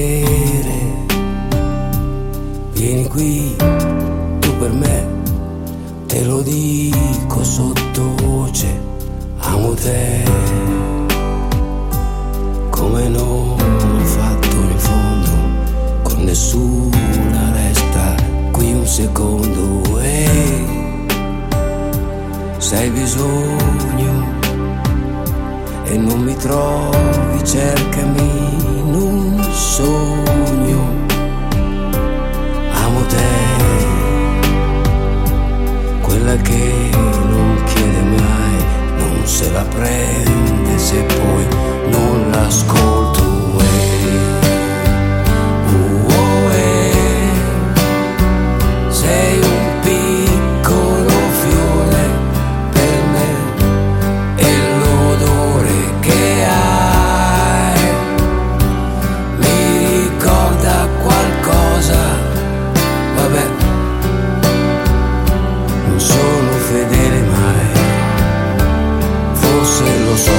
piacere, vieni qui, tu per me, te lo dico sottovoce, amo te, come non ho fatto in fondo, con nessuna resta qui un secondo e se hai bisogno e non mi trovi, cercami in un sogno, amo te, quella che non chiede mai, non se la prende se poi non l'ascolto. Sei un piccolo fiore per me e l'odore che hai mi ricorda qualcosa. Vabbè, non sono fedele mai, forse lo so.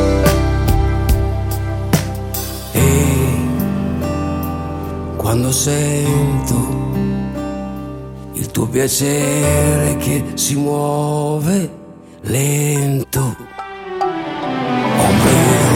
E quando sento il tuo piacere che si muove lento, ombre